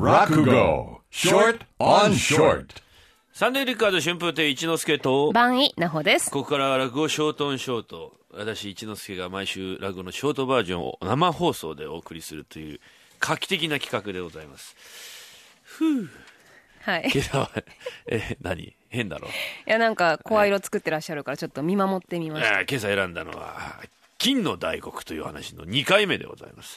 落語 Short on Short。 サンデーリッカーズ春風亭一之輔と番井なほです。 ここからは落語ショートオンショート。私一之輔が毎週落語のショートバージョンを生放送でお送りするという画期的な企画でございます。 はい。 今朝は何変だろう。 いや、なんか声色作ってらっしゃるからちょっと見守ってみました。 今朝選んだのは金の大黒という話の2回目でございます。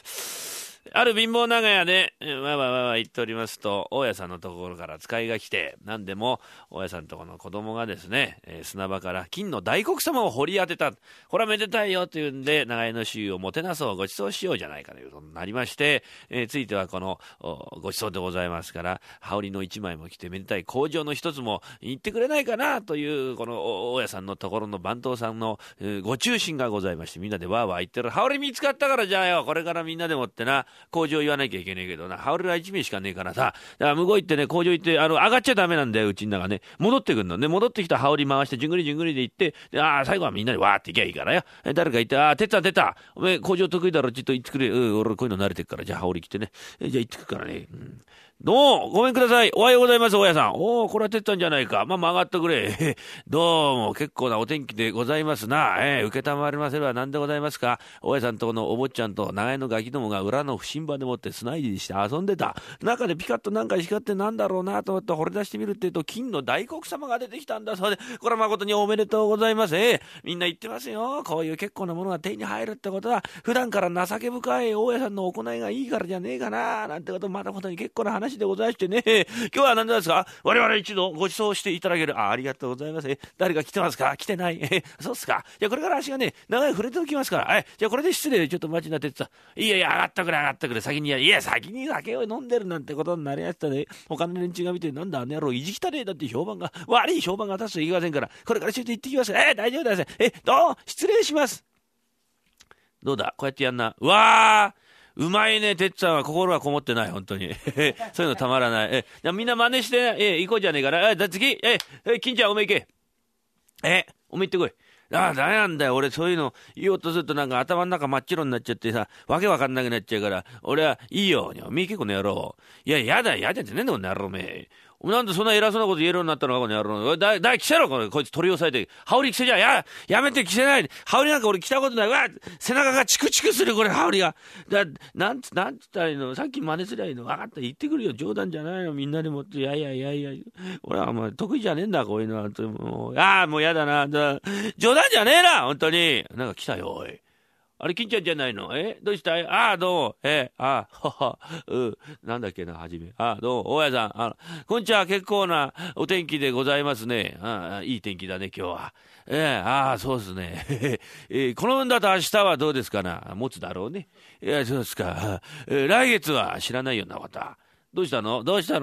ある貧乏長屋でわわ言っておりますと、大家さんのところから使いが来て、何でも大家さんのところの子供がですね、砂場から金の大黒様を掘り当てた、これはめでたいよというんで、長屋の衆をもてなそう、ごちそうしようじゃないかということになりまして、ついてはこのごちそうでございますから、羽織の一枚も着てめでたい口上の一つも言ってくれないかなという、この大家さんのところの番頭さんのご中心がございまして、みんなでわーわー言ってる。羽織見つかったから、じゃあよ、これからみんなでもってな、工場言わなきゃいけねえけどな、羽織は1名しかねえからさ、だから向こう行ってね、工場行って上がっちゃダメなんだよ、うちの中ね。戻ってくんのね。戻ってきた羽織回してじゅんぐりじゅんぐりで行って、で最後はみんなでわーって行きゃいいからよ。誰か言って、てった、おめえ工場得意だろ、ちょっと行ってくれ。俺こういうの慣れてるから、じゃあ羽織着てね。じゃあ行ってくからね。どうもごめんください。おはようございます、大家さん。これはてったんじゃないか。まあ曲がってくれ。どうも結構なお天気でございますな。受けたまわりませれば何でございますか。大家さんとこのお坊ちゃんと長屋のガキどもが裏の不審場でもって砂入りして遊んでた。中でピカッとなんか光ってなんだろうなと思って掘り出してみるってえと、金の大黒様が出てきたんだそうで、これは誠におめでとうございます。みんな言ってますよ。こういう結構なものが手に入るってことは、普段から情け深い大家さんの行いがいいからじゃねえかな、なんてことまたことに結構な話でございましてね。今日は何ですか。我々一度ご馳走していただける。ありがとうございます。誰か来てますか。来てない。そうっすか。じゃあこれから足がね長い触れておきますから。じゃあこれで失礼。ちょっと待ちなってってさ。いや上がってくれ先に。いや先に酒を飲んでるなんてことになりやしたね。他の連中が見て、なんだあの野郎意地汚ねえだって悪い評判が立つといけませんから、これからちょっと行ってきます。大丈夫です。どう失礼します。どうだこうやってやんな。うわーうまいね、てっちゃんは。心はこもってない、本当に。そういうのたまらない。じゃあみんな真似して、行こうじゃねえから。次、金ちゃんおめえ行け。おめえ行ってこい。ダメなんだよ。俺そういうの言おうとするとなんか頭の中真っ白になっちゃってさ、わけわかんなくなっちゃうから、俺はいいよ。おめえ結構の野郎。いや、やだってねえんだこの野郎おめえ。なんでそんな偉そうなこと言えるようになったのかこの野郎。着せろこいつ取り押さえて。羽織着せじゃ。やめて着せないで。羽織なんか俺着たことない。背中がチクチクするこれ羽織が。なんつったらいいの。さっき真似すりゃいいの。分かった言ってくるよ。冗談じゃないの。みんなでもって。いや。俺はお前得意じゃねえんだこういうのは。もうやだな。冗談じゃねえな本当に。なんか来たよおい。あれ金ちゃんじゃないの。どうしたい。どうも。なんだっけな、はじめ。どうも、大家さん。こんにちは、結構なお天気でございますね。いい天気だね、今日は。そうですね。この分だと明日はどうですかな。持つだろうね。いや、そうですか。来月は知らないようなこと。どうしたのってだ。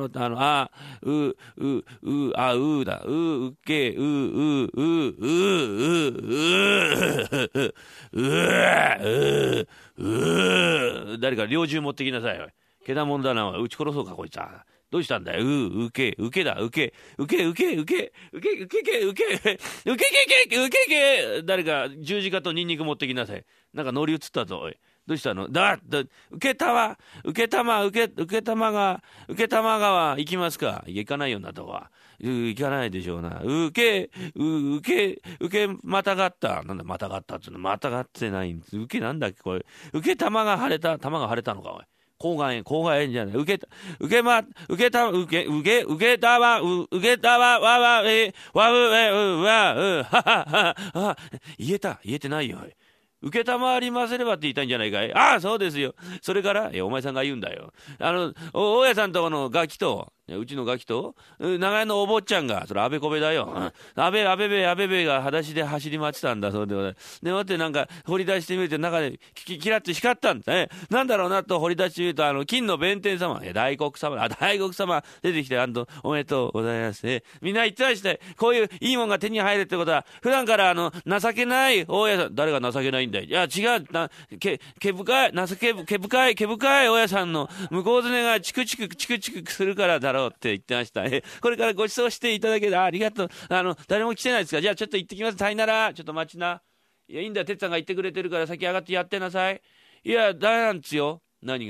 誰か猟銃持ってきなさい。けだもんだな。撃ち殺そうか、こいつは。どうしたんだよ。受けだ。誰か十字架とニンニク持ってきなさい。なんか乗り移ったぞ、おい。どうしたの受け玉川行きますか。行かないようなとこは。行かないでしょうな。受けまたがった。なんだまたがったっていうの。またがってないんです。受けなんだっけこれ。受け玉が腫れたのかおい。口外炎じゃない。受けた言えてないよ。受けたまわりませればって言いたいんじゃないかい。そうですよ。それからお前さんが言うんだよ。大家さんとこのガキとうちのガキと長屋のお坊ちゃんが、それ安倍小部だよ。安倍部が裸足で走り回ってたんだそうでございます。で待ってなんか掘り出してみると中でキラッと光ったんですね。なんだろうなと掘り出してみると金の弁天様、大黒様出てきておめでとうございます。みんな言ってましたよ。こういういいもんが手に入るってことは普段から情けない大家さん、誰が情けないんだい。いや違う毛深い大家さんの向こうずねがチクチクするからだろうって言ってました。これからご馳走していただける。ありがとう。誰も来てないですか。じゃあちょっと行ってきます。さいなら。ちょっと待ちな。いやいいんだ、てっさんが言ってくれてるから先上がってやってなさい。いやダメなんですよ。何が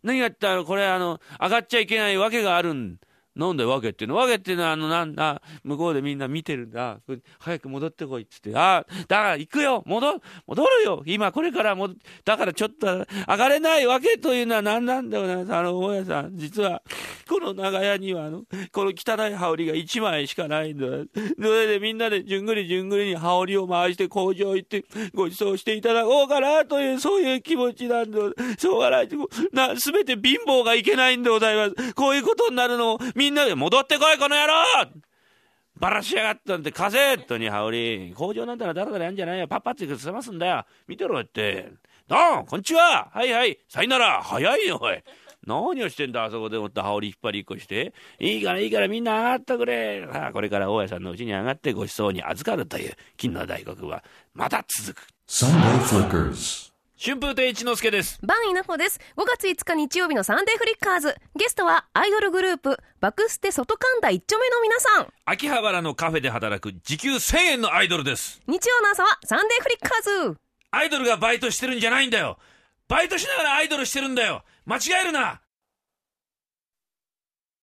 何がってこれ上がっちゃいけないわけがあるん。なんだよわけっていうのはなんだ、向こうでみんな見てるんだ。早く戻ってこいっつって。だから行くよ。戻るよ。今これからだからちょっと上がれないわけというのは何なんだよな。大家さん、実はこの長屋にはこの汚い羽織が1枚しかないんだ。それでみんなでじゅんぐりに羽織を回して工場行ってご馳走していただこうかなという、そういう気持ちなんだ。しょうがない。すべて貧乏がいけないんでございます。こういうことになるのをみんなで戻ってこいこの野郎バラしやがったんで、カセットに羽織。工場なんたらだらだらやんじゃないよ。パッパって済ますんだよ。見てろって。どうもこんにちは。はいはい。さよなら。早いよおい。何をしてんだあそこでもって羽織引っ張りっこして。いいからみんな上がってくれ。さあこれから大家さんのうちに上がってご馳走に預かるという金の大黒はまた続く。 Sunday Flickers。 春風亭一之輔です。 バンイナホです。5月5日日曜日のサンデーフリッカーズ。ゲストはアイドルグループバクステ外神田一丁目の皆さん。 秋葉原のカフェで働く時給1000円のアイドルです。 日曜の朝はサンデーフリッカーズ。 アイドルがバイトしてるんじゃないんだよ。バイトしながらアイドルしてるんだよ。間違えるな。